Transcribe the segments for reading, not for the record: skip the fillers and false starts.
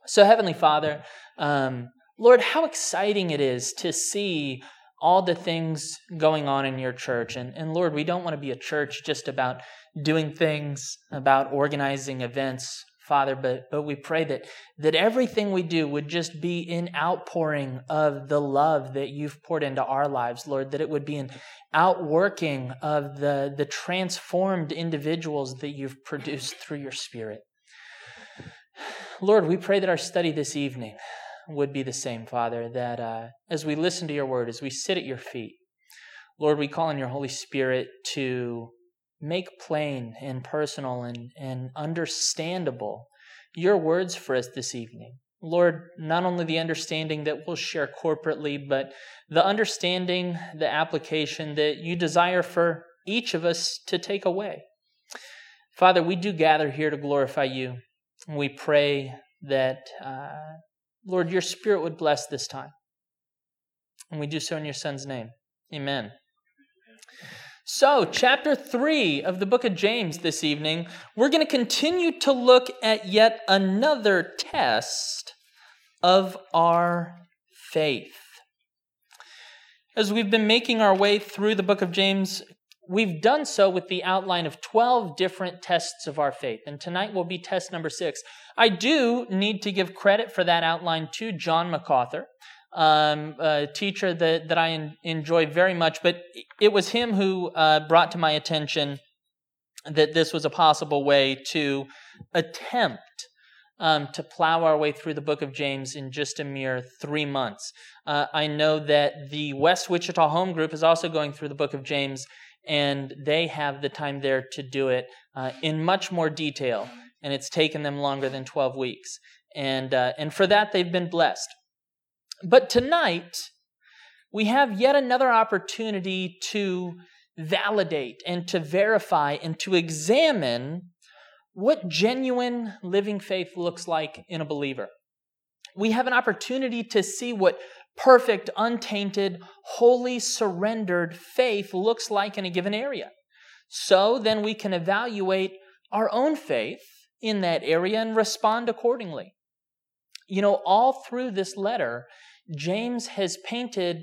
So Heavenly Father, Lord, how exciting it is to see all the things going on in your church. And Lord, we don't want to be a church just about doing things, about organizing events, Father, but we pray that everything we do would just be an outpouring of the love that you've poured into our lives, Lord, that it would be an outworking of the transformed individuals that you've produced through your Spirit. Lord, we pray that our study this evening would be the same, Father, that as we listen to your word, as we sit at your feet, Lord, we call on your Holy Spirit to make plain and personal and understandable your words for us this evening. Lord, not only the understanding that we'll share corporately, but the understanding, the application that you desire for each of us to take away. Father, we do gather here to glorify you. We pray that, Lord, your Spirit would bless this time. And we do so in your Son's name. Amen. So, chapter 3 of the book of James this evening, we're going to continue to look at yet another test of our faith. As we've been making our way through the book of James, we've done so with the outline of 12 different tests of our faith. And tonight will be test number 6. I do need to give credit for that outline to John MacArthur, a teacher that I enjoy very much. But it was him who brought to my attention that this was a possible way to attempt to plow our way through the book of James in just a mere 3 months. I know that the West Wichita Home Group is also going through the book of James, and they have the time there to do it in much more detail, and it's taken them longer than 12 weeks. And for that, they've been blessed. But tonight, we have yet another opportunity to validate and to verify and to examine what genuine living faith looks like in a believer. We have an opportunity to see what perfect, untainted, wholly surrendered faith looks like in a given area. So then we can evaluate our own faith in that area and respond accordingly. You know, all through this letter, James has painted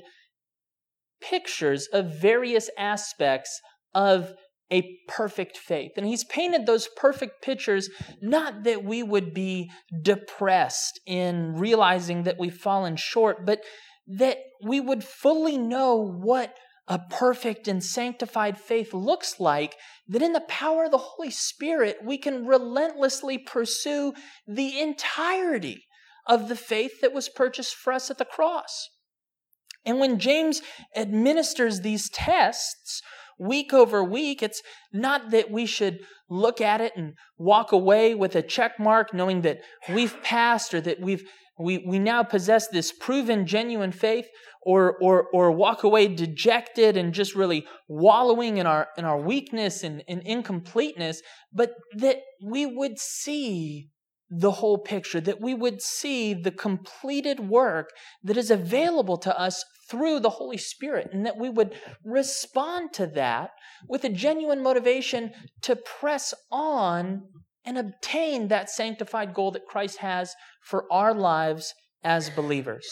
pictures of various aspects of a perfect faith. And he's painted those perfect pictures not that we would be depressed in realizing that we've fallen short, but that we would fully know what a perfect and sanctified faith looks like, that in the power of the Holy Spirit, we can relentlessly pursue the entirety of the faith that was purchased for us at the cross. And when James administers these tests week over week, it's not that we should look at it and walk away with a check mark knowing that we've passed or that we now possess this proven genuine faith, or walk away dejected and just really wallowing in our weakness and incompleteness, but that we would see the whole picture, that we would see the completed work that is available to us through the Holy Spirit, and that we would respond to that with a genuine motivation to press on and obtain that sanctified goal that Christ has for our lives as believers.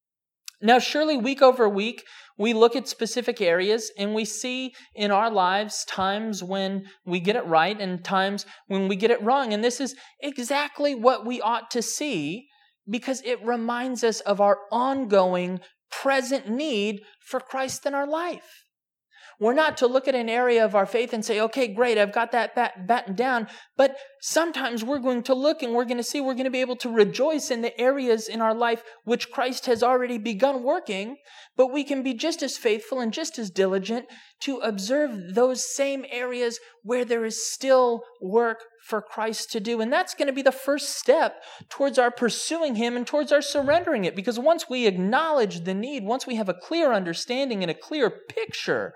Now, surely week over week, we look at specific areas and we see in our lives times when we get it right and times when we get it wrong. And this is exactly what we ought to see, because it reminds us of our ongoing present need for Christ in our life. We're not to look at an area of our faith and say, okay, great, I've got that battened down. But sometimes we're going to look and we're going to be able to rejoice in the areas in our life which Christ has already begun working, but we can be just as faithful and just as diligent to observe those same areas where there is still work for Christ to do. And that's going to be the first step towards our pursuing Him and towards our surrendering it. Because once we acknowledge the need, once we have a clear understanding and a clear picture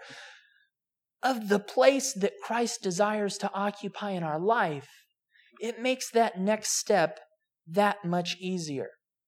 of the place that Christ desires to occupy in our life, it makes that next step that much easier.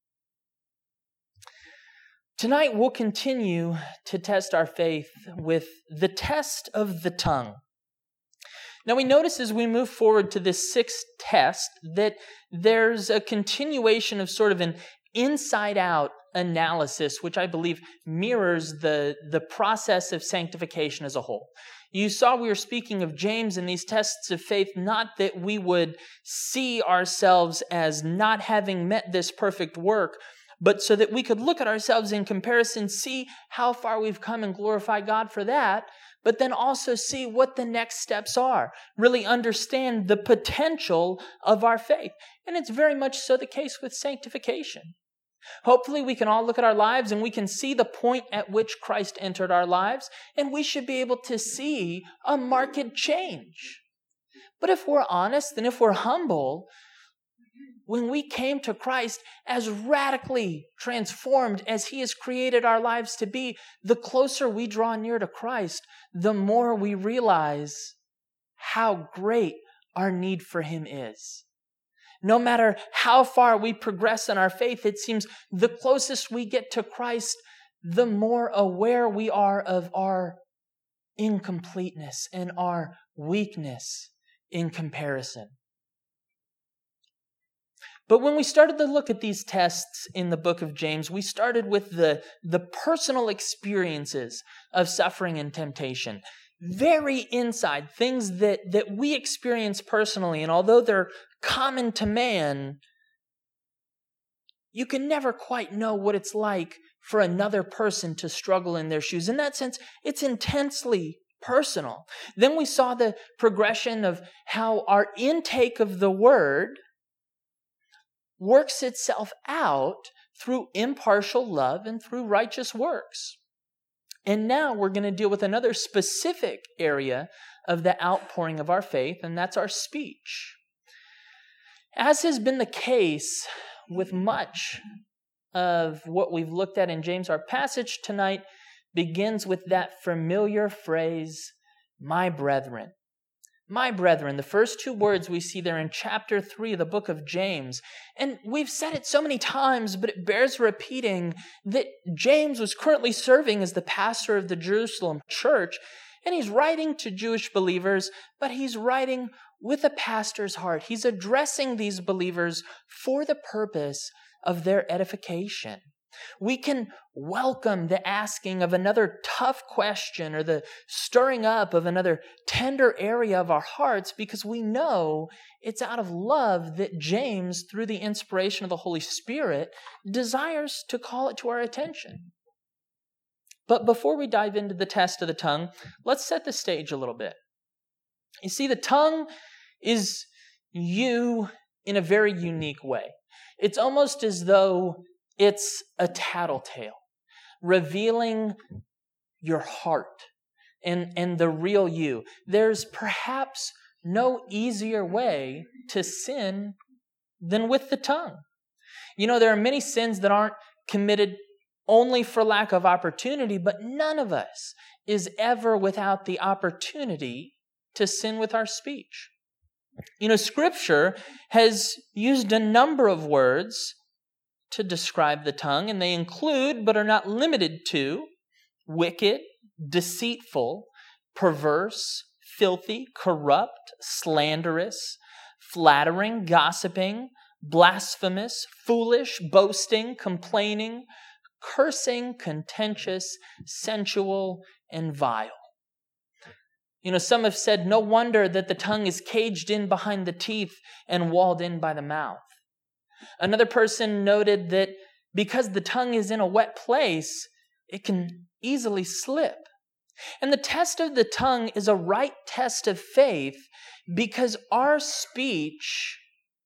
Tonight we'll continue to test our faith with the test of the tongue. Now we notice as we move forward to this sixth test that there's a continuation of sort of an inside-out analysis, which I believe mirrors the process of sanctification as a whole. You saw we were speaking of James in these tests of faith, not that we would see ourselves as not having met this perfect work, but so that we could look at ourselves in comparison, see how far we've come and glorify God for that, but then also see what the next steps are. Really understand the potential of our faith. And it's very much so the case with sanctification. Hopefully we can all look at our lives and we can see the point at which Christ entered our lives, and we should be able to see a marked change. But if we're honest and if we're humble, when we came to Christ as radically transformed as He has created our lives to be, the closer we draw near to Christ, the more we realize how great our need for Him is. No matter how far we progress in our faith, it seems the closest we get to Christ, the more aware we are of our incompleteness and our weakness in comparison. But when we started to look at these tests in the book of James, we started with the personal experiences of suffering and temptation. Very inside, things that we experience personally. And although they're common to man, you can never quite know what it's like for another person to struggle in their shoes. In that sense, it's intensely personal. Then we saw the progression of how our intake of the Word works itself out through impartial love and through righteous works. And now we're going to deal with another specific area of the outpouring of our faith, and that's our speech. As has been the case with much of what we've looked at in James, our passage tonight begins with that familiar phrase, my brethren. My brethren, the first two words we see there in chapter 3 of the book of James. And we've said it so many times, but it bears repeating that James was currently serving as the pastor of the Jerusalem church, and he's writing to Jewish believers, but he's writing with a pastor's heart. He's addressing these believers for the purpose of their edification. We can welcome the asking of another tough question or the stirring up of another tender area of our hearts because we know it's out of love that James, through the inspiration of the Holy Spirit, desires to call it to our attention. But before we dive into the test of the tongue, let's set the stage a little bit. You see, the tongue is you in a very unique way. It's almost as though it's a tattletale, revealing your heart and the real you. There's perhaps no easier way to sin than with the tongue. You know, there are many sins that aren't committed only for lack of opportunity, but none of us is ever without the opportunity to sin with our speech. You know, Scripture has used a number of words to describe the tongue, and they include, but are not limited to, wicked, deceitful, perverse, filthy, corrupt, slanderous, flattering, gossiping, blasphemous, foolish, boasting, complaining, cursing, contentious, sensual, and vile. You know, some have said, no wonder that the tongue is caged in behind the teeth and walled in by the mouth. Another person noted that because the tongue is in a wet place, it can easily slip. And the test of the tongue is a right test of faith because our speech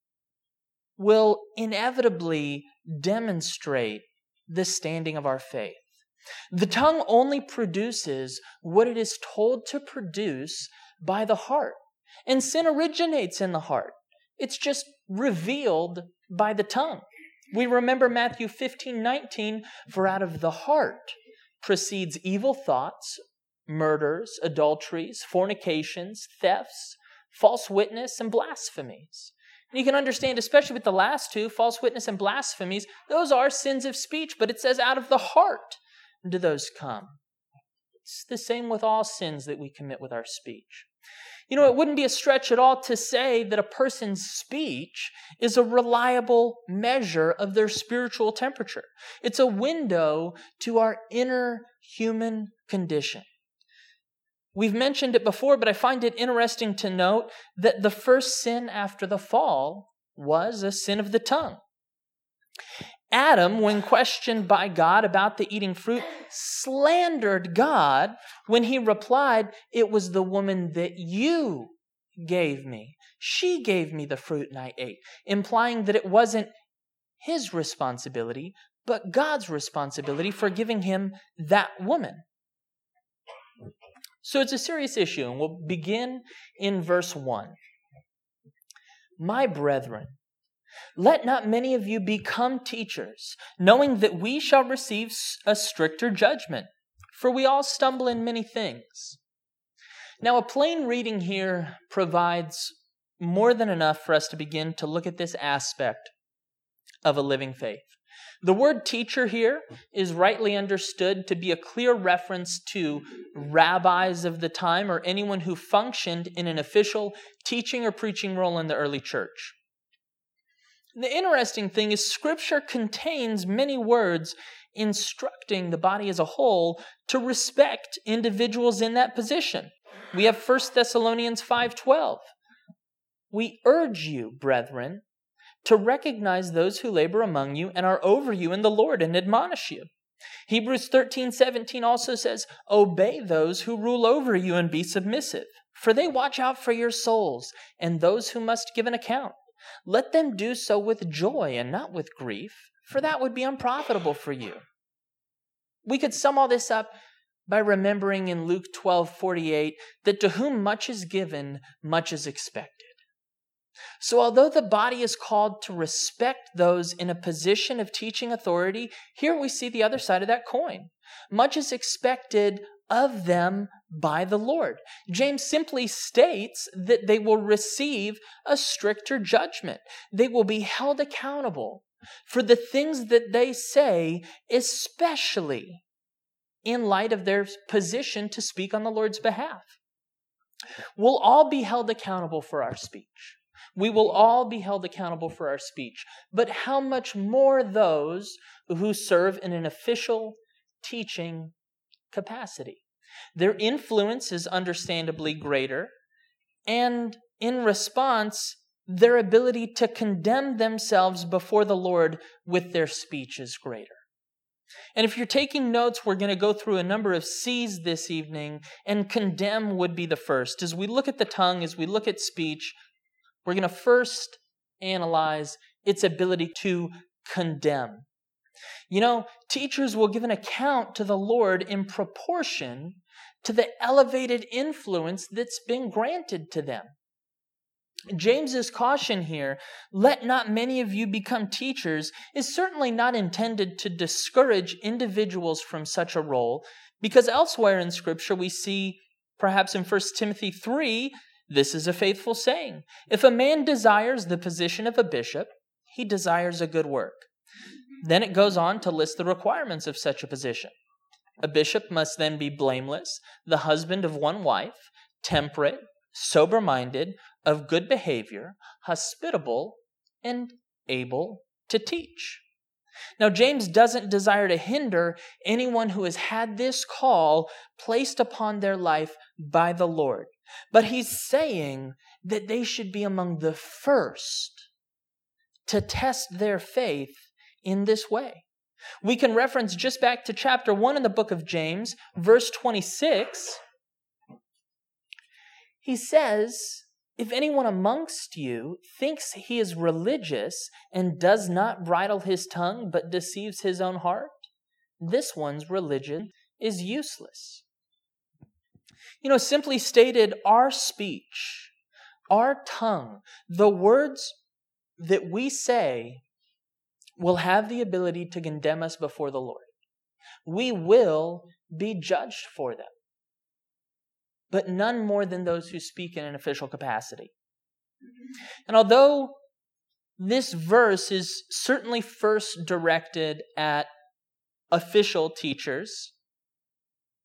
will inevitably demonstrate the standing of our faith. The tongue only produces what it is told to produce by the heart. And sin originates in the heart. It's just revealed by the tongue. We remember Matthew 15:19, for out of the heart proceeds evil thoughts, murders, adulteries, fornications, thefts, false witness, and blasphemies. And you can understand, especially with the last two, false witness and blasphemies, those are sins of speech, but it says out of the heart do those come. It's the same with all sins that we commit with our speech. It wouldn't be a stretch at all to say that a person's speech is a reliable measure of their spiritual temperature. It's a window to our inner human condition. We've mentioned it before, but I find it interesting to note that the first sin after the fall was a sin of the tongue. Adam, when questioned by God about the eating fruit, slandered God when he replied, "It was the woman that you gave me. She gave me the fruit and I ate," implying that it wasn't his responsibility, but God's responsibility for giving him that woman. So it's a serious issue, and we'll begin in verse 1. "My brethren, let not many of you become teachers, knowing that we shall receive a stricter judgment, for we all stumble in many things." Now, a plain reading here provides more than enough for us to begin to look at this aspect of a living faith. The word teacher here is rightly understood to be a clear reference to rabbis of the time or anyone who functioned in an official teaching or preaching role in the early church. The interesting thing is Scripture contains many words instructing the body as a whole to respect individuals in that position. We have 1 Thessalonians 5:12. "We urge you, brethren, to recognize those who labor among you and are over you in the Lord and admonish you." Hebrews 13:17 also says, "Obey those who rule over you and be submissive, for they watch out for your souls and those who must give an account. Let them do so with joy and not with grief, for that would be unprofitable for you." We could sum all this up by remembering in Luke 12:48 that to whom much is given, much is expected. So although the body is called to respect those in a position of teaching authority, here we see the other side of that coin. Much is expected of them by the Lord. James simply states that they will receive a stricter judgment. They will be held accountable for the things that they say, especially in light of their position to speak on the Lord's behalf. We'll all be held accountable for our speech. We will all be held accountable for our speech. But how much more those who serve in an official teaching capacity? Their influence is understandably greater, and in response, their ability to condemn themselves before the Lord with their speech is greater. And if you're taking notes, we're going to go through a number of C's this evening, and condemn would be the first. As we look at the tongue, as we look at speech, we're going to first analyze its ability to condemn. Teachers will give an account to the Lord in proportion to the elevated influence that's been granted to them. James's caution here, "Let not many of you become teachers," is certainly not intended to discourage individuals from such a role, because elsewhere in Scripture we see, perhaps in 1 Timothy 3, this is a faithful saying. "If a man desires the position of a bishop, he desires a good work." Then it goes on to list the requirements of such a position. A bishop must then be blameless, the husband of one wife, temperate, sober-minded, of good behavior, hospitable, and able to teach. Now, James doesn't desire to hinder anyone who has had this call placed upon their life by the Lord. But he's saying that they should be among the first to test their faith in this way. We can reference just back to chapter 1 in the book of James, verse 26. He says, "If anyone amongst you thinks he is religious and does not bridle his tongue but deceives his own heart, this one's religion is useless." Simply stated, our speech, our tongue, the words that we say will have the ability to condemn us before the Lord. We will be judged for them, but none more than those who speak in an official capacity. And although this verse is certainly first directed at official teachers,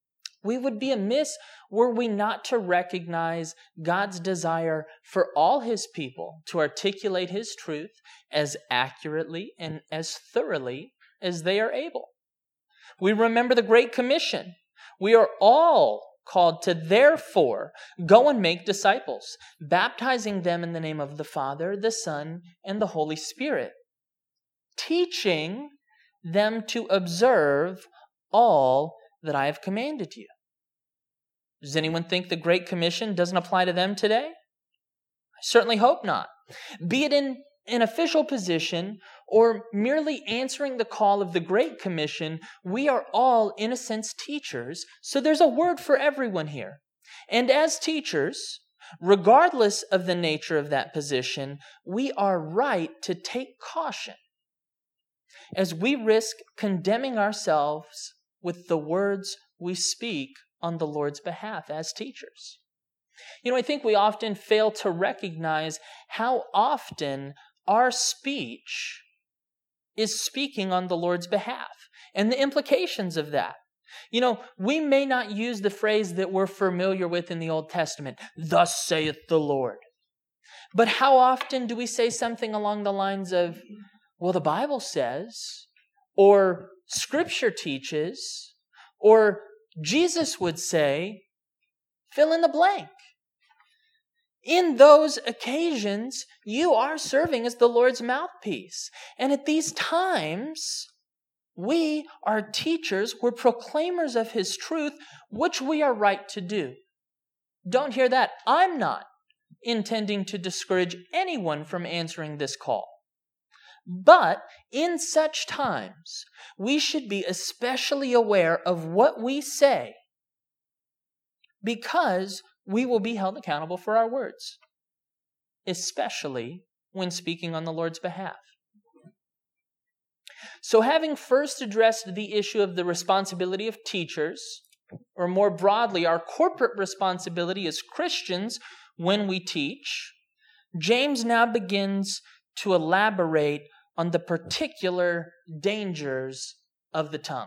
We would be amiss were we not to recognize God's desire for all His people to articulate His truth as accurately and as thoroughly as they are able. We remember the Great Commission. We are all called to therefore go and make disciples, baptizing them in the name of the Father, the Son, and the Holy Spirit, teaching them to observe all that I have commanded you. Does anyone think the Great Commission doesn't apply to them today? I certainly hope not. Be it in an official position or merely answering the call of the Great Commission, we are all, in a sense, teachers, so there's a word for everyone here. And as teachers, regardless of the nature of that position, we are right to take caution as we risk condemning ourselves with the words we speak on the Lord's behalf as teachers. I think we often fail to recognize how often our speech is speaking on the Lord's behalf and the implications of that. We may not use the phrase that we're familiar with in the Old Testament, "Thus saith the Lord." But how often do we say something along the lines of, "Well, the Bible says," or "Scripture teaches," or "Jesus would say," fill in the blank. In those occasions, you are serving as the Lord's mouthpiece. And at these times, we are teachers, we're proclaimers of His truth, which we are right to do. Don't hear that. I'm not intending to discourage anyone from answering this call. But in such times, we should be especially aware of what we say, because we will be held accountable for our words, especially when speaking on the Lord's behalf. So having first addressed the issue of the responsibility of teachers, or more broadly, our corporate responsibility as Christians when we teach, James now begins to elaborate on the particular dangers of the tongue.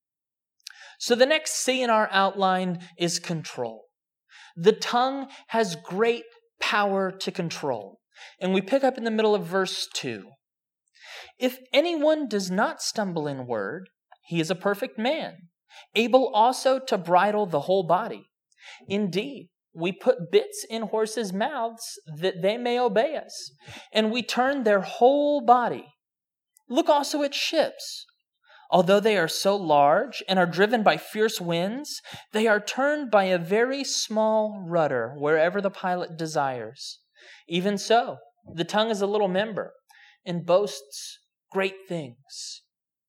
So the next C in our outline is control. The tongue has great power to control. And we pick up in the middle of verse 2. If anyone does not stumble in word, he is a perfect man, able also to bridle the whole body. Indeed, we put bits in horses' mouths that they may obey us, and we turn their whole body. Look also at ships. Although they are so large and are driven by fierce winds, they are turned by a very small rudder wherever the pilot desires. Even so, the tongue is a little member and boasts great things.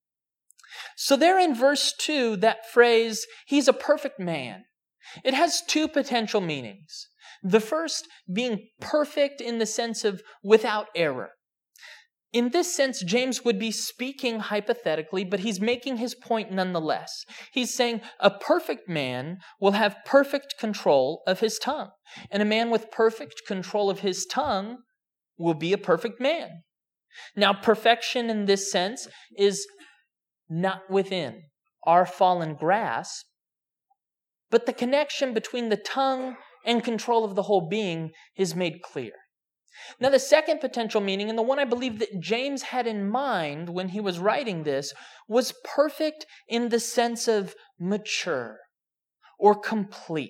So there in verse 2, that phrase, "he's a perfect man," it has two potential meanings. The first being perfect in the sense of without error. In this sense, James would be speaking hypothetically, but he's making his point nonetheless. He's saying a perfect man will have perfect control of his tongue. And a man with perfect control of his tongue will be a perfect man. Now, perfection in this sense is not within our fallen grasp, but the connection between the tongue and control of the whole being is made clear. Now, the second potential meaning, and the one I believe that James had in mind when he was writing this, was perfect in the sense of mature or complete.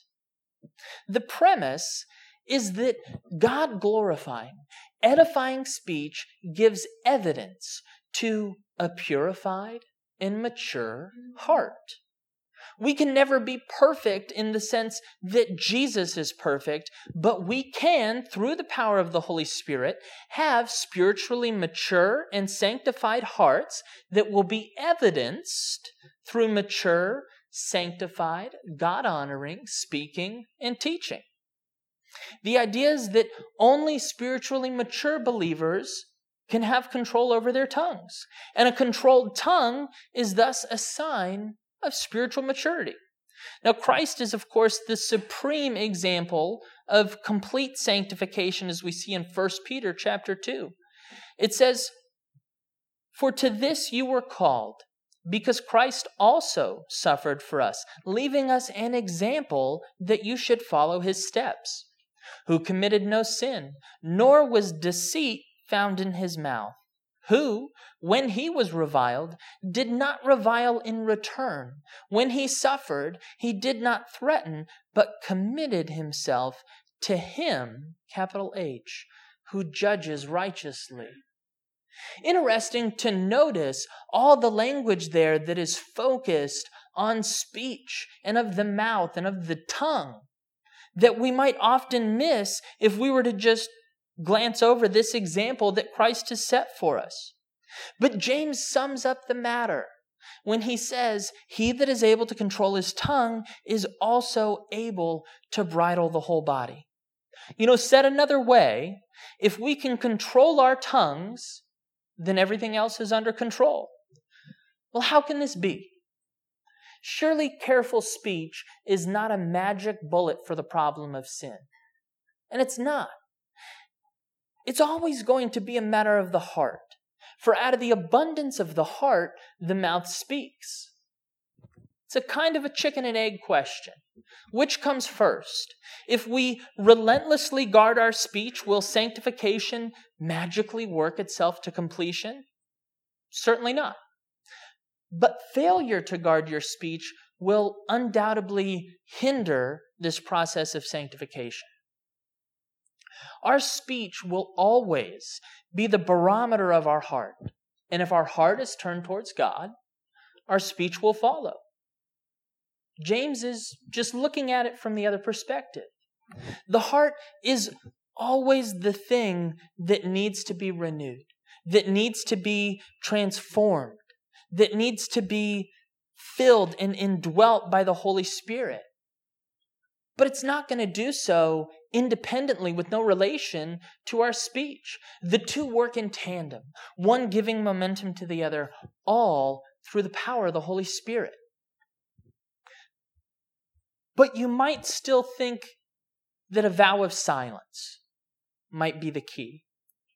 The premise is that God-glorifying, edifying speech gives evidence to a purified and mature heart. We can never be perfect in the sense that Jesus is perfect, but we can, through the power of the Holy Spirit, have spiritually mature and sanctified hearts that will be evidenced through mature, sanctified, God-honoring speaking and teaching. The idea is that only spiritually mature believers can have control over their tongues, and a controlled tongue is thus a sign of spiritual maturity. Now, Christ is, of course, the supreme example of complete sanctification, as we see in 1 Peter chapter 2. It says, "For to this you were called, because Christ also suffered for us, leaving us an example that you should follow his steps, who committed no sin, nor was deceit found in his mouth, who, when he was reviled, did not revile in return. When he suffered, he did not threaten, but committed himself to him, capital H, who judges righteously. Interesting to notice all the language there that is focused on speech and of the mouth and of the tongue that we might often miss if we were to just glance over this example that Christ has set for us. But James sums up the matter when he says, he that is able to control his tongue is also able to bridle the whole body. Said another way, if we can control our tongues, then everything else is under control. Well, how can this be? Surely careful speech is not a magic bullet for the problem of sin. And it's not. It's always going to be a matter of the heart. For out of the abundance of the heart, the mouth speaks. It's a kind of a chicken and egg question. Which comes first? If we relentlessly guard our speech, will sanctification magically work itself to completion? Certainly not. But failure to guard your speech will undoubtedly hinder this process of sanctification. Our speech will always be the barometer of our heart. And if our heart is turned towards God, our speech will follow. James is just looking at it from the other perspective. The heart is always the thing that needs to be renewed, that needs to be transformed, that needs to be filled and indwelt by the Holy Spirit. But it's not going to do so independently with no relation to our speech. The two work in tandem, one giving momentum to the other, all through the power of the Holy Spirit. But you might still think that a vow of silence might be the key.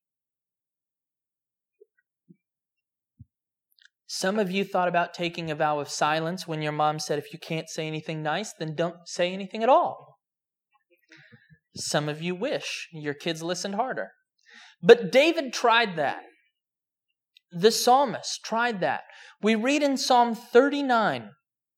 Some of you thought about taking a vow of silence when your mom said, if you can't say anything nice, then don't say anything at all. Some of you wish your kids listened harder. But David tried that. The psalmist tried that. We read in Psalm 39,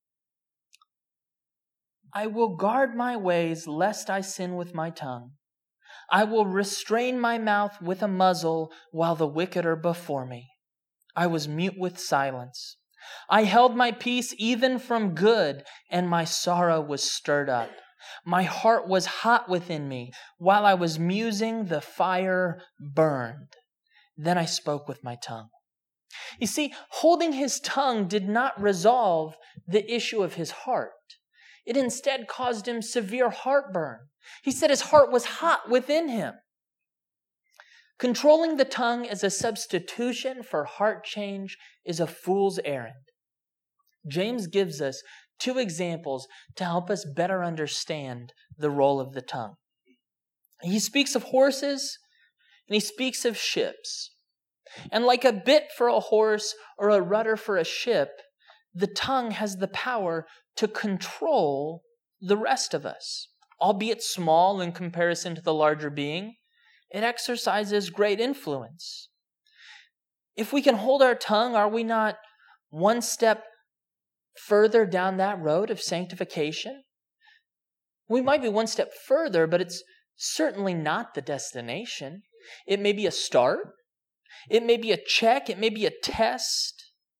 I will guard my ways lest I sin with my tongue. I will restrain my mouth with a muzzle while the wicked are before me. I was mute with silence. I held my peace even from good, and my sorrow was stirred up. My heart was hot within me. While I was musing, the fire burned. Then I spoke with my tongue. You see, holding his tongue did not resolve the issue of his heart. It instead caused him severe heartburn. He said his heart was hot within him. Controlling the tongue as a substitution for heart change is a fool's errand. James gives us two examples to help us better understand the role of the tongue. He speaks of horses and he speaks of ships. And like a bit for a horse or a rudder for a ship, the tongue has the power to control the rest of us. Albeit small in comparison to the larger being, it exercises great influence. If we can hold our tongue, are we not one step further down that road of sanctification? We might be one step further, but it's certainly not the destination. It may be a start. It may be a check. It may be a test.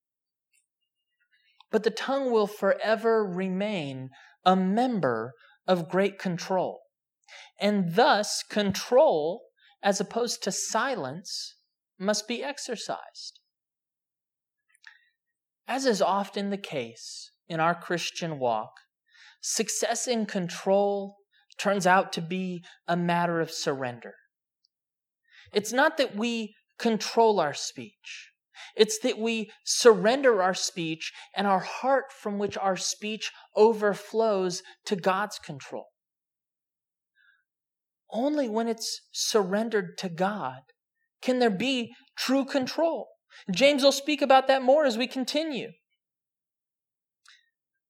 But the tongue will forever remain a member of great control. And thus, control, as opposed to silence, must be exercised. As is often the case in our Christian walk, success in control turns out to be a matter of surrender. It's not that we control our speech. It's that we surrender our speech and our heart from which our speech overflows to God's control. Only when it's surrendered to God can there be true control. James will speak about that more as we continue.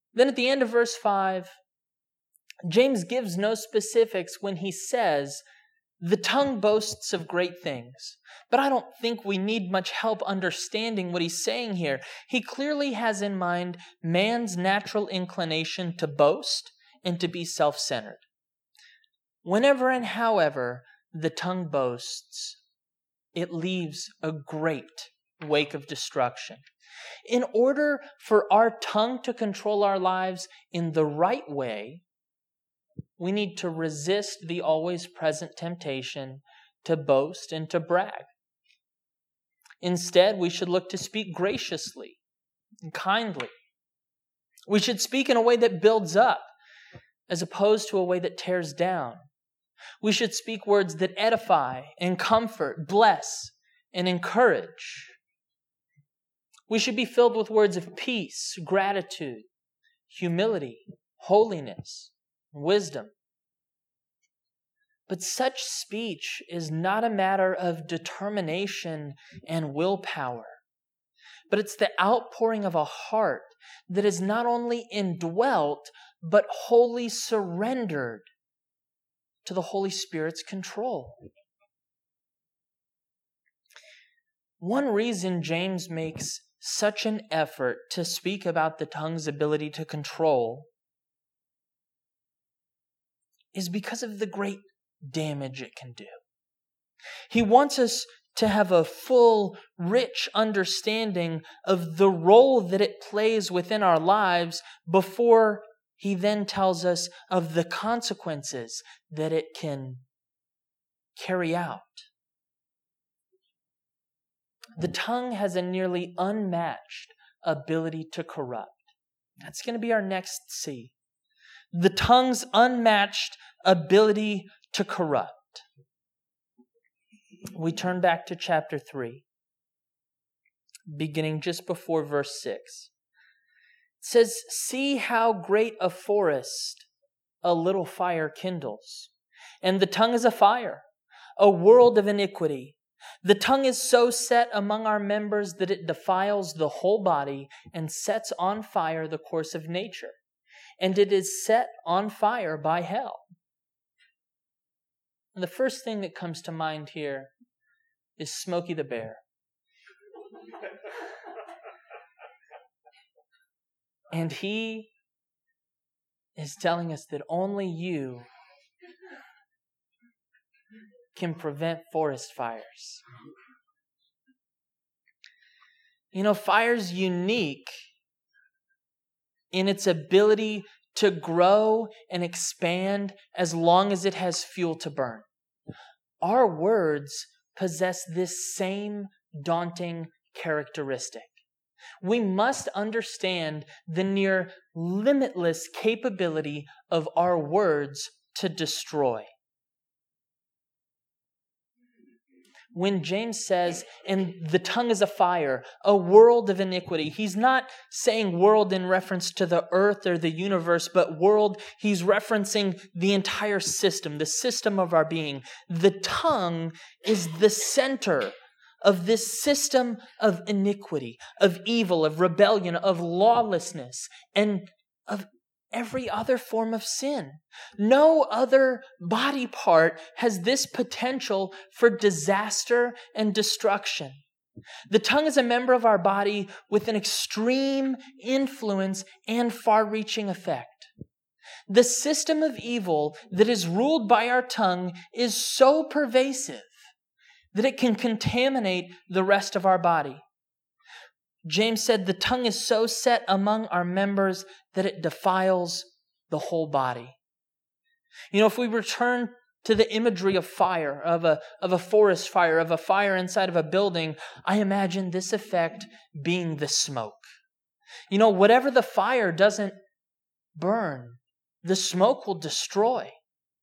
Then at the end of verse 5, James gives no specifics when he says, the tongue boasts of great things. But I don't think we need much help understanding what he's saying here. He clearly has in mind man's natural inclination to boast and to be self-centered. Whenever and however the tongue boasts, it leaves a great wake of destruction. In order for our tongue to control our lives in the right way, we need to resist the always present temptation to boast and to brag. Instead, we should look to speak graciously and kindly. We should speak in a way that builds up as opposed to a way that tears down. We should speak words that edify and comfort, bless and encourage. We should be filled with words of peace, gratitude, humility, holiness, wisdom. But such speech is not a matter of determination and willpower, but it's the outpouring of a heart that is not only indwelt, but wholly surrendered to the Holy Spirit's control. One reason James makes such an effort to speak about the tongue's ability to control is because of the great damage it can do. He wants us to have a full, rich understanding of the role that it plays within our lives before he then tells us of the consequences that it can carry out. The tongue has a nearly unmatched ability to corrupt. That's going to be our next C. The tongue's unmatched ability to corrupt. We turn back to chapter 3, beginning just before verse 6. It says, "See how great a forest a little fire kindles. And the tongue is a fire, a world of iniquity. The tongue is so set among our members that it defiles the whole body and sets on fire the course of nature. And it is set on fire by hell." And the first thing that comes to mind here is Smokey the Bear. And he is telling us that only you can prevent forest fires. You know, fire's unique in its ability to grow and expand as long as it has fuel to burn. Our words possess this same daunting characteristic. We must understand the near limitless capability of our words to destroy. When James says, and the tongue is a fire, a world of iniquity, he's not saying world in reference to the earth or the universe, but world, he's referencing the entire system, the system of our being. The tongue is the center of this system of iniquity, of evil, of rebellion, of lawlessness, and of every other form of sin. No other body part has this potential for disaster and destruction. The tongue is a member of our body with an extreme influence and far-reaching effect. The system of evil that is ruled by our tongue is so pervasive that it can contaminate the rest of our body. James said the tongue is so set among our members that it defiles the whole body. You know, if we return to the imagery of fire, of a forest fire, of a fire inside of a building, I imagine this effect being the smoke. You know, whatever the fire doesn't burn, the smoke will destroy.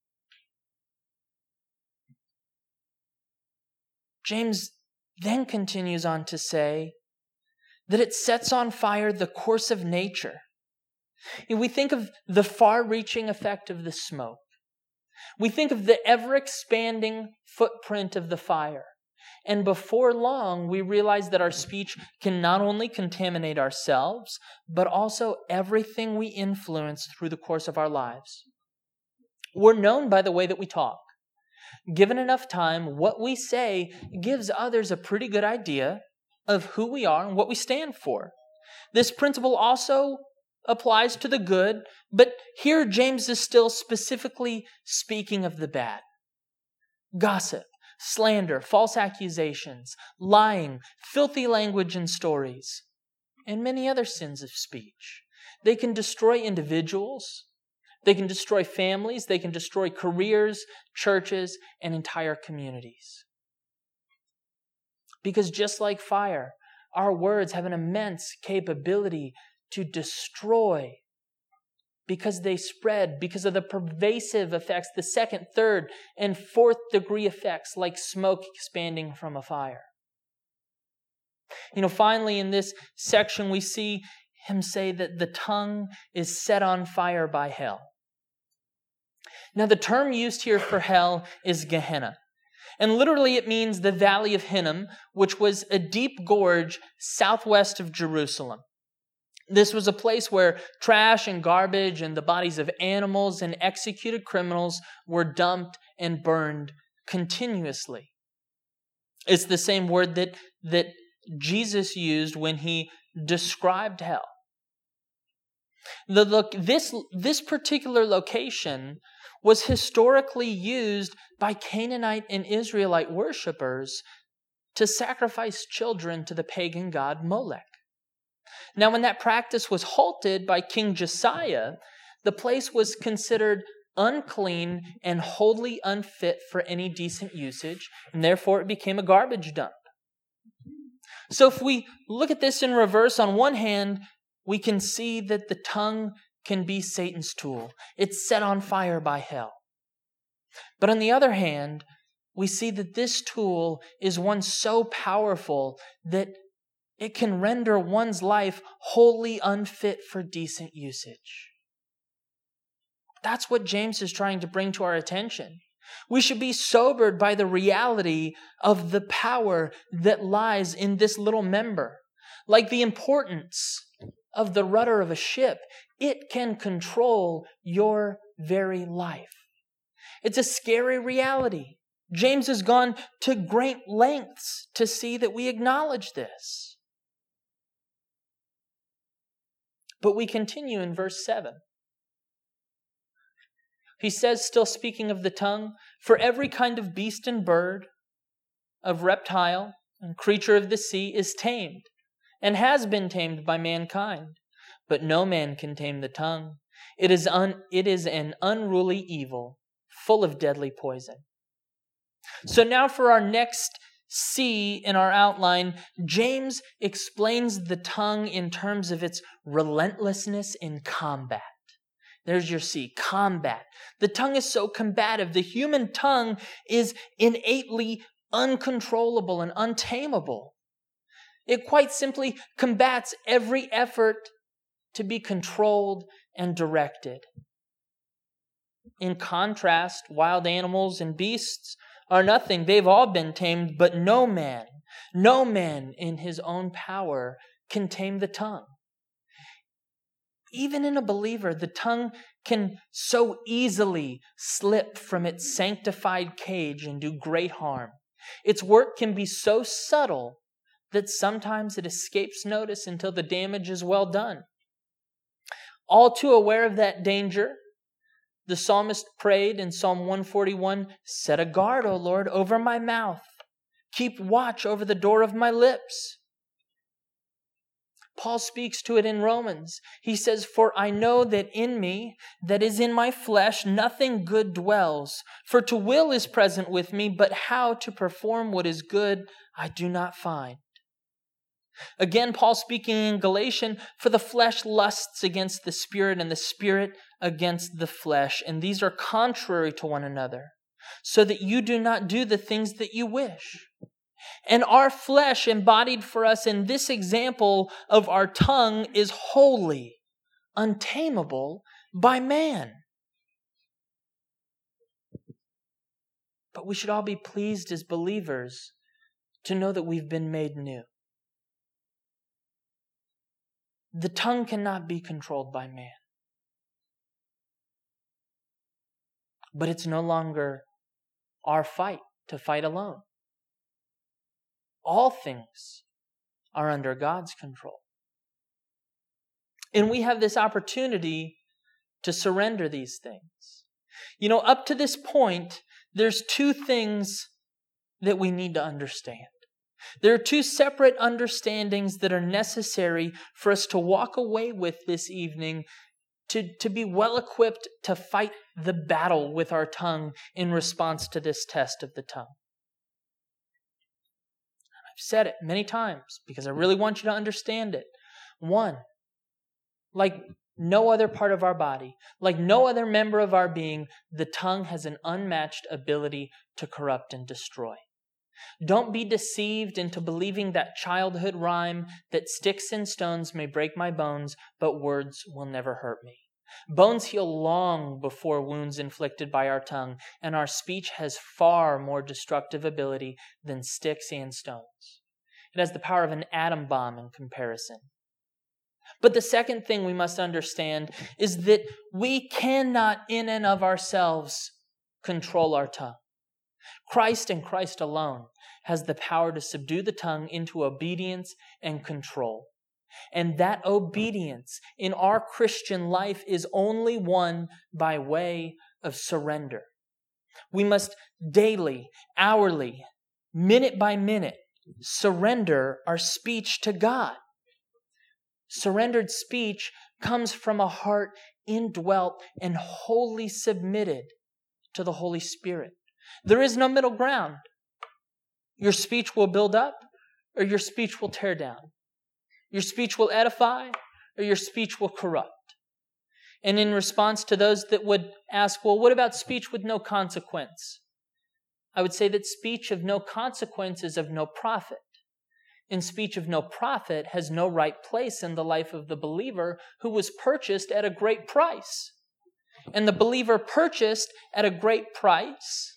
James then continues on to say that it sets on fire the course of nature. We think of the far-reaching effect of the smoke. We think of the ever-expanding footprint of the fire. And before long, we realize that our speech can not only contaminate ourselves, but also everything we influence through the course of our lives. We're known by the way that we talk. Given enough time, what we say gives others a pretty good idea of who we are and what we stand for. This principle also applies to the good, but here James is still specifically speaking of the bad. Gossip, slander, false accusations, lying, filthy language and stories, and many other sins of speech. They can destroy individuals, they can destroy families, they can destroy careers, churches, and entire communities. Because just like fire, our words have an immense capability to destroy because they spread, because of the pervasive effects, the second, third, and fourth degree effects like smoke expanding from a fire. Finally in this section we see him say that the tongue is set on fire by hell. Now the term used here for hell is Gehenna. And literally it means the Valley of Hinnom, which was a deep gorge southwest of Jerusalem. This was a place where trash and garbage and the bodies of animals and executed criminals were dumped and burned continuously. It's the same word that Jesus used when he described hell. This particular location was historically used by Canaanite and Israelite worshipers to sacrifice children to the pagan god Molech. Now, when that practice was halted by King Josiah, the place was considered unclean and wholly unfit for any decent usage, and therefore it became a garbage dump. So if we look at this in reverse, on one hand, we can see that the tongue can be Satan's tool. It's set on fire by hell. But on the other hand, we see that this tool is one so powerful that it can render one's life wholly unfit for decent usage. That's what James is trying to bring to our attention. We should be sobered by the reality of the power that lies in this little member. Like the importance of the rudder of a ship, it can control your very life. It's a scary reality. James has gone to great lengths to see that we acknowledge this. But we continue in verse 7. He says, still speaking of the tongue, for every kind of beast and bird, of reptile and creature of the sea is tamed, and has been tamed by mankind. But no man can tame the tongue. It is an unruly evil, full of deadly poison. So now for our next C in our outline, James explains the tongue in terms of its relentlessness in combat. There's your C, combat. The tongue is so combative. The human tongue is innately uncontrollable and untamable. It quite simply combats every effort to be controlled and directed. In contrast, wild animals and beasts are nothing. They've all been tamed, but no man in his own power can tame the tongue. Even in a believer, the tongue can so easily slip from its sanctified cage and do great harm. Its work can be so subtle that sometimes it escapes notice until the damage is well done. All too aware of that danger, the psalmist prayed in Psalm 141, "Set a guard, O Lord, over my mouth. Keep watch over the door of my lips." Paul speaks to it in Romans. He says, "For I know that in me, that is in my flesh, nothing good dwells. For to will is present with me, but how to perform what is good I do not find." Again, Paul speaking in Galatians, "For the flesh lusts against the spirit, and the spirit against the flesh. And these are contrary to one another, so that you do not do the things that you wish." And our flesh embodied for us in this example of our tongue is wholly untamable by man. But we should all be pleased as believers to know that we've been made new. The tongue cannot be controlled by man. But it's no longer our fight to fight alone. All things are under God's control. And we have this opportunity to surrender these things. You know, up to this point, there's two things that we need to understand. There are two separate understandings that are necessary for us to walk away with this evening to be well equipped to fight the battle with our tongue in response to this test of the tongue. I've said it many times because I really want you to understand it. One, like no other part of our body, like no other member of our being, the tongue has an unmatched ability to corrupt and destroy. Don't be deceived into believing that childhood rhyme that sticks and stones may break my bones, but words will never hurt me. Bones heal long before wounds inflicted by our tongue, and our speech has far more destructive ability than sticks and stones. It has the power of an atom bomb in comparison. But the second thing we must understand is that we cannot in and of ourselves control our tongue. Christ and Christ alone has the power to subdue the tongue into obedience and control. And that obedience in our Christian life is only won by way of surrender. We must daily, hourly, minute by minute, surrender our speech to God. Surrendered speech comes from a heart indwelt and wholly submitted to the Holy Spirit. There is no middle ground. Your speech will build up or your speech will tear down. Your speech will edify or your speech will corrupt. And in response to those that would ask, well, what about speech with no consequence? I would say that speech of no consequence is of no profit. And speech of no profit has no right place in the life of the believer who was purchased at a great price. And the believer purchased at a great price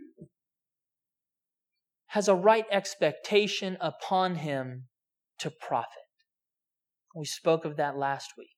has a right expectation upon him to profit. We spoke of that last week.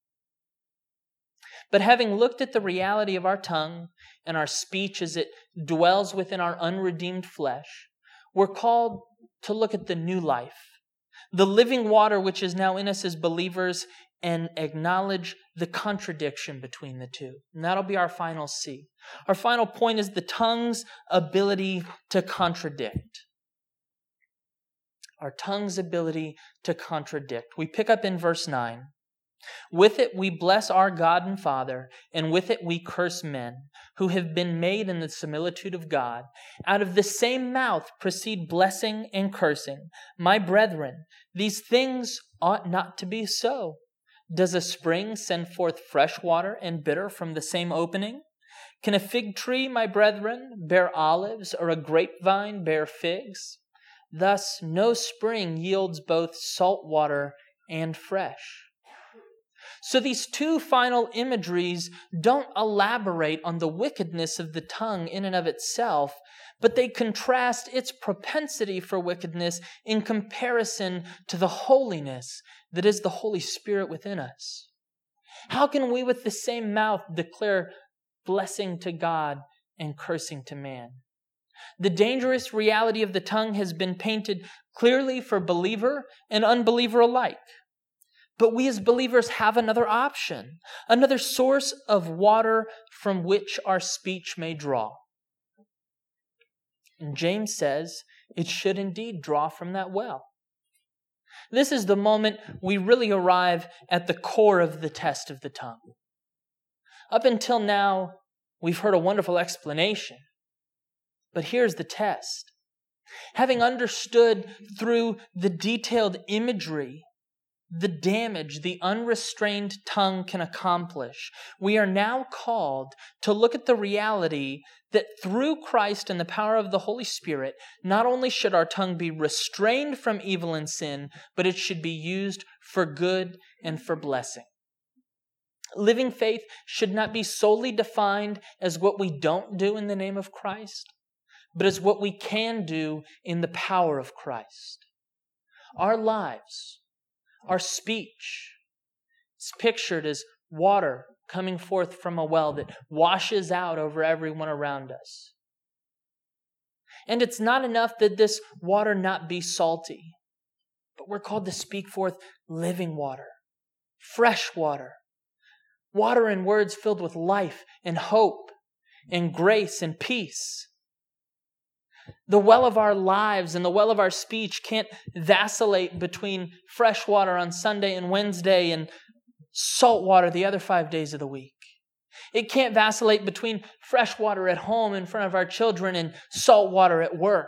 But having looked at the reality of our tongue and our speech as it dwells within our unredeemed flesh, we're called to look at the new life, the living water which is now in us as believers, and acknowledge the contradiction between the two. And that'll be our final C. Our final point is the tongue's ability to contradict. Our tongue's ability to contradict. We pick up in verse 9. With it we bless our God and Father, and with it we curse men, who have been made in the similitude of God. Out of the same mouth proceed blessing and cursing. My brethren, these things ought not to be so. Does a spring send forth fresh water and bitter from the same opening? Can a fig tree, my brethren, bear olives, or a grapevine bear figs? Thus no spring yields both salt water and fresh. So these two final imageries don't elaborate on the wickedness of the tongue in and of itself, but they contrast its propensity for wickedness in comparison to the holiness that is the Holy Spirit within us. How can we with the same mouth declare blessing to God and cursing to man? The dangerous reality of the tongue has been painted clearly for believer and unbeliever alike. But we as believers have another option, another source of water from which our speech may draw. And James says it should indeed draw from that well. This is the moment we really arrive at the core of the test of the tongue. Up until now, we've heard a wonderful explanation. But here's the test. Having understood through the detailed imagery the damage the unrestrained tongue can accomplish, we are now called to look at the reality that through Christ and the power of the Holy Spirit, not only should our tongue be restrained from evil and sin, but it should be used for good and for blessing. Living faith should not be solely defined as what we don't do in the name of Christ, but as what we can do in the power of Christ. Our lives, our speech, is pictured as water coming forth from a well that washes out over everyone around us. And it's not enough that this water not be salty, but we're called to speak forth living water, fresh water, water and words filled with life and hope and grace and peace. The well of our lives and the well of our speech can't vacillate between fresh water on Sunday and Wednesday and salt water the other 5 days of the week. It can't vacillate between fresh water at home in front of our children and salt water at work.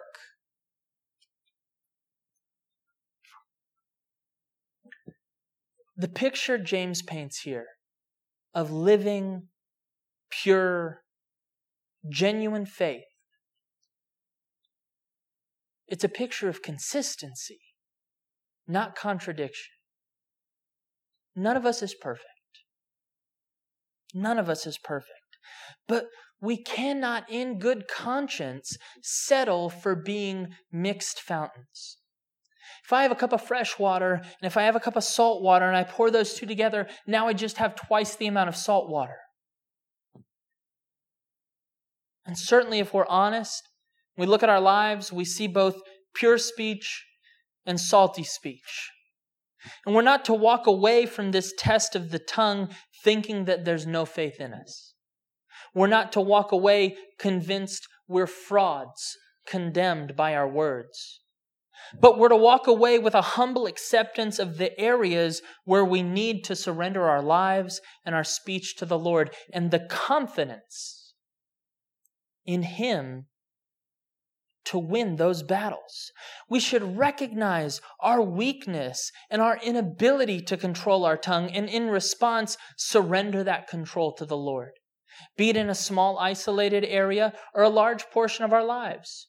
The picture James paints here of living, pure, genuine faith, it's a picture of consistency, not contradiction. None of us is perfect. None of us is perfect. But we cannot in good conscience settle for being mixed fountains. If I have a cup of fresh water and if I have a cup of salt water and I pour those two together, now I just have twice the amount of salt water. And certainly if we're honest, we look at our lives, we see both pure speech and salty speech. And we're not to walk away from this test of the tongue thinking that there's no faith in us. We're not to walk away convinced we're frauds, condemned by our words. But we're to walk away with a humble acceptance of the areas where we need to surrender our lives and our speech to the Lord, and the confidence in Him to win those battles. We should recognize our weakness and our inability to control our tongue, and in response, surrender that control to the Lord, be it in a small isolated area or a large portion of our lives.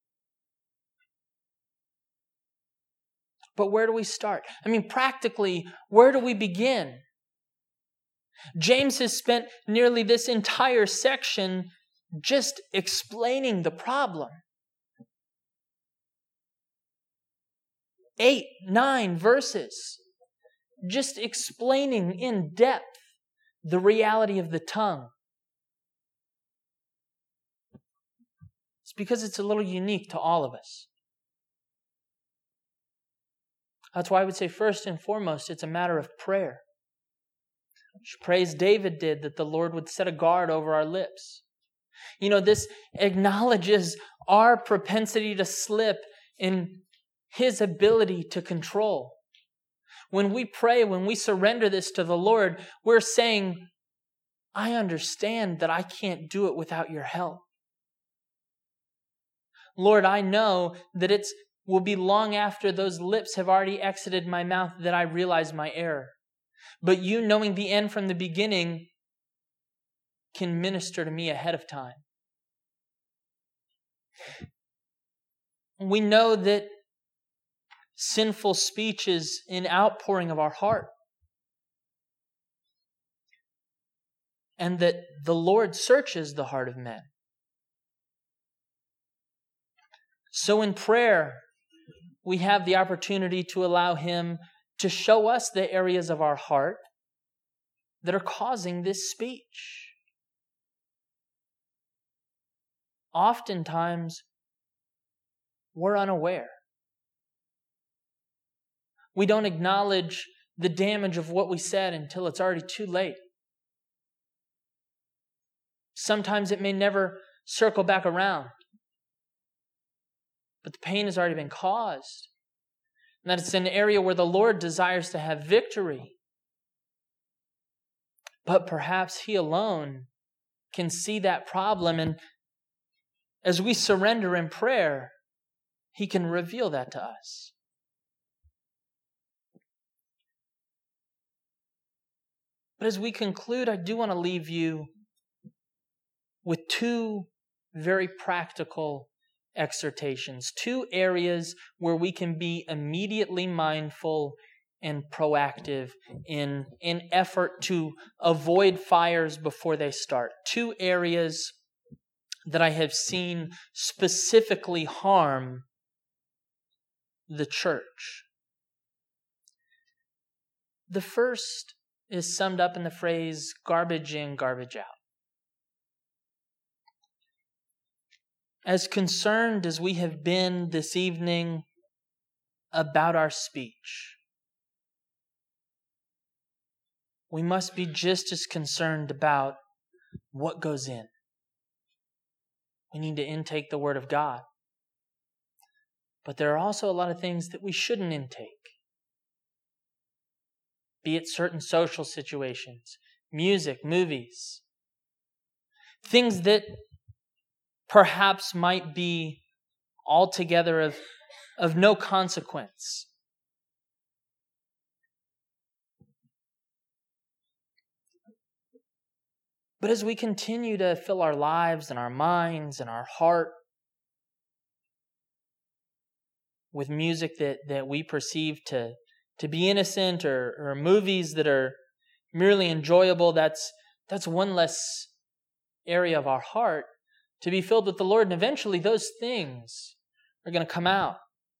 But where do we start? I mean, practically, where do we begin? James has spent nearly this entire section just explaining the problem. 8, 9 verses, just explaining in depth the reality of the tongue. It's because it's a little unique to all of us. That's why I would say first and foremost, it's a matter of prayer. Pray as David did, that the Lord would set a guard over our lips. You know, this acknowledges our propensity to slip in His ability to control. When we pray, when we surrender this to the Lord, we're saying, I understand that I can't do it without your help. Lord, I know that it will be long after those lips have already exited my mouth that I realize my error. But you, knowing the end from the beginning, can minister to me ahead of time. We know that sinful speech is an outpouring of our heart, and that the Lord searches the heart of men. So in prayer, we have the opportunity to allow Him to show us the areas of our heart that are causing this speech. Oftentimes, we're unaware. We don't acknowledge the damage of what we said until it's already too late. Sometimes it may never circle back around, but the pain has already been caused. And that it's an area where the Lord desires to have victory. But perhaps He alone can see that problem, and as we surrender in prayer, He can reveal that to us. But as we conclude, I do want to leave you with 2 very practical exhortations, 2 areas where we can be immediately mindful and proactive in effort to avoid fires before they start. 2 areas that I have seen specifically harm the church. The first is summed up in the phrase garbage in, garbage out. As concerned as we have been this evening about our speech, we must be just as concerned about what goes in. We need to intake the Word of God. But there are also a lot of things that we shouldn't intake. Be it certain social situations, music, movies, things that perhaps might be altogether of no consequence. But as we continue to fill our lives and our minds and our heart with music that we perceive to be innocent, or movies that are merely enjoyable, that's one less area of our heart to be filled with the Lord, and eventually those things are going to come out.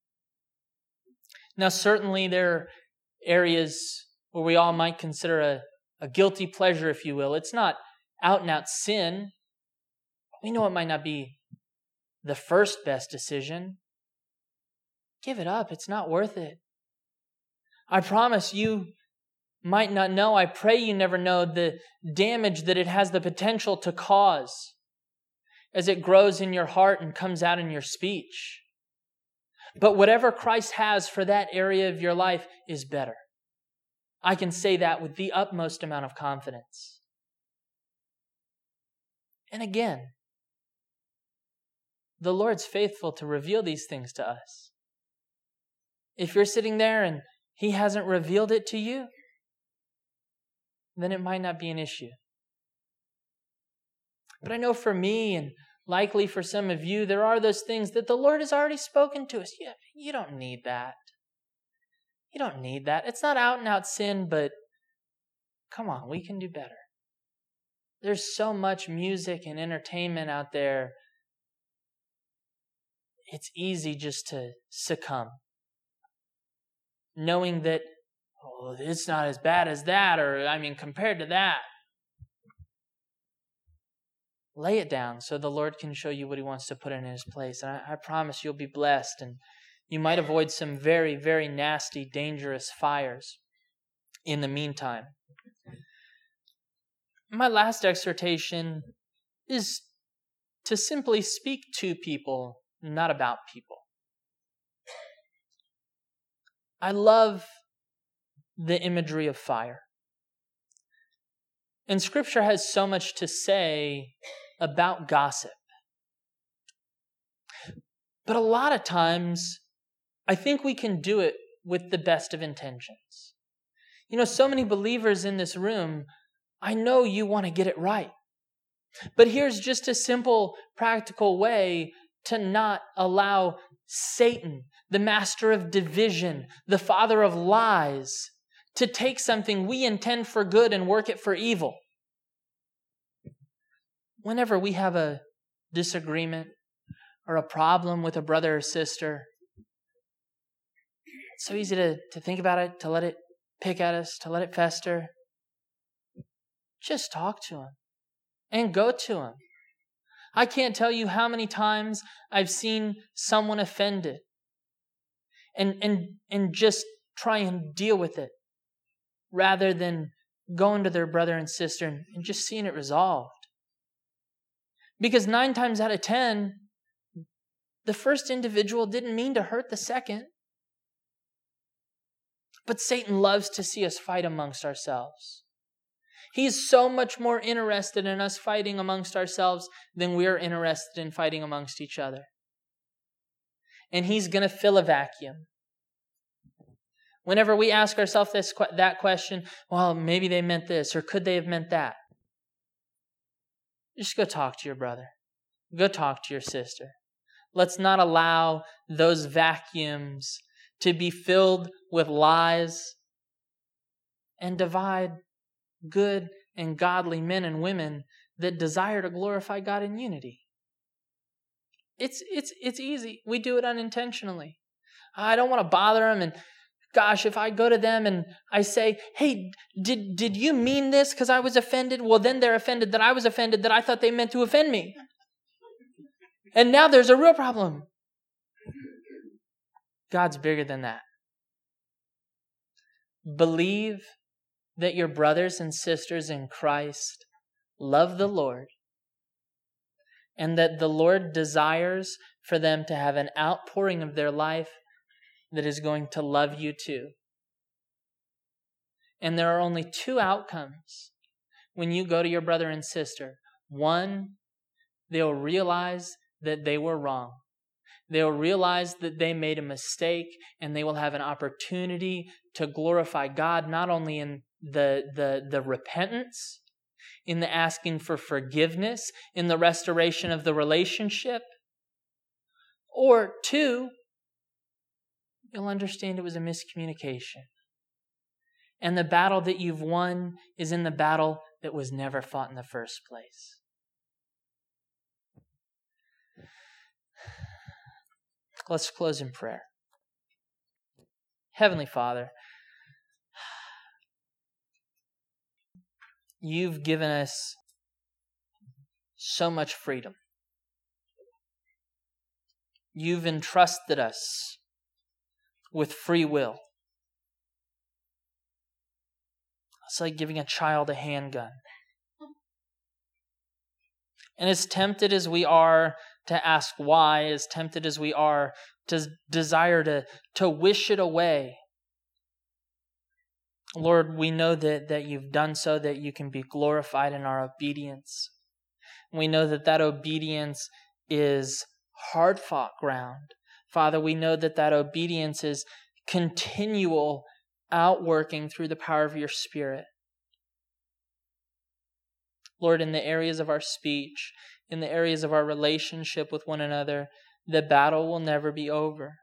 Now, certainly there are areas where we all might consider a guilty pleasure, if you will. It's not out and out sin. We know it might not be the first best decision. Give it up. It's not worth it. I promise you might not know, I pray you never know the damage that it has the potential to cause as it grows in your heart and comes out in your speech. But whatever Christ has for that area of your life is better. I can say that with the utmost amount of confidence. And again, the Lord's faithful to reveal these things to us. If you're sitting there and He hasn't revealed it to you, then it might not be an issue. But I know for me, and likely for some of you, there are those things that the Lord has already spoken to us. You don't need that. You don't need that. It's not out and out sin, but come on, we can do better. There's so much music and entertainment out there. It's easy just to succumb, knowing that, oh, it's not as bad as that, or compared to that. Lay it down so the Lord can show you what He wants to put in His place. And I promise you'll be blessed, and you might avoid some very, very nasty, dangerous fires in the meantime. My last exhortation is to simply speak to people, not about people. I love the imagery of fire. And Scripture has so much to say about gossip. But a lot of times, I think we can do it with the best of intentions. So many believers in this room, I know you want to get it right. But here's just a simple, practical way to not allow Satan, the master of division, the father of lies, to take something we intend for good and work it for evil. Whenever we have a disagreement or a problem with a brother or sister, it's so easy to think about it, to let it pick at us, to let it fester. Just talk to him and go to him. I can't tell you how many times I've seen someone offended and just try and deal with it rather than going to their brother and sister and just seeing it resolved. Because 9 times out of 10, the first individual didn't mean to hurt the second. But Satan loves to see us fight amongst ourselves. He's so much more interested in us fighting amongst ourselves than we're interested in fighting amongst each other. And he's going to fill a vacuum. Whenever we ask ourselves that question, well, maybe they meant this, or could they have meant that? Just go talk to your brother. Go talk to your sister. Let's not allow those vacuums to be filled with lies and divide good and godly men and women that desire to glorify God in unity. It's easy. We do it unintentionally. I don't want to bother them, and gosh, if I go to them and I say, hey, did you mean this because I was offended? Well, then they're offended that I was offended, that I thought they meant to offend me. And now there's a real problem. God's bigger than that. Believe that your brothers and sisters in Christ love the Lord, and that the Lord desires for them to have an outpouring of their life that is going to love you too. And there are only two outcomes when you go to your brother and sister. One, they'll realize that they were wrong. They'll realize that they made a mistake, and they will have an opportunity to glorify God, not only in the repentance, in the asking for forgiveness, in the restoration of the relationship. Or two, you'll understand it was a miscommunication. And the battle that you've won is in the battle that was never fought in the first place. Let's close in prayer. Heavenly Father, you've given us so much freedom. You've entrusted us with free will. It's like giving a child a handgun. And as tempted as we are to ask why, as tempted as we are to desire to wish it away, Lord, we know that you've done so that you can be glorified in our obedience. We know that obedience is hard-fought ground. Father, we know that obedience is continual outworking through the power of your Spirit. Lord, in the areas of our speech, in the areas of our relationship with one another, the battle will never be over.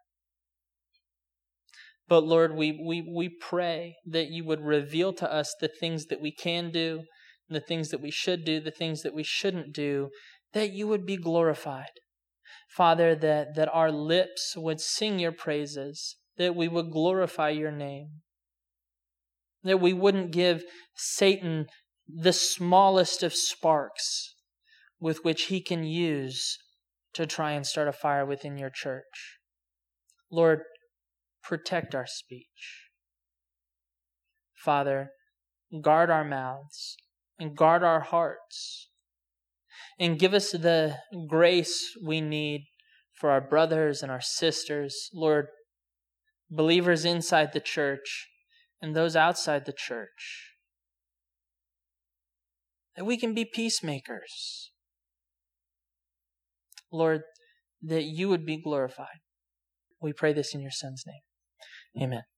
But Lord, we pray that you would reveal to us the things that we can do, the things that we should do, the things that we shouldn't do, that you would be glorified. Father, that our lips would sing your praises, that we would glorify your name, that we wouldn't give Satan the smallest of sparks with which he can use to try and start a fire within your church. Lord, protect our speech. Father, guard our mouths and guard our hearts, and give us the grace we need for our brothers and our sisters, Lord, believers inside the church and those outside the church, that we can be peacemakers. Lord, that you would be glorified. We pray this in your Son's name. Amen.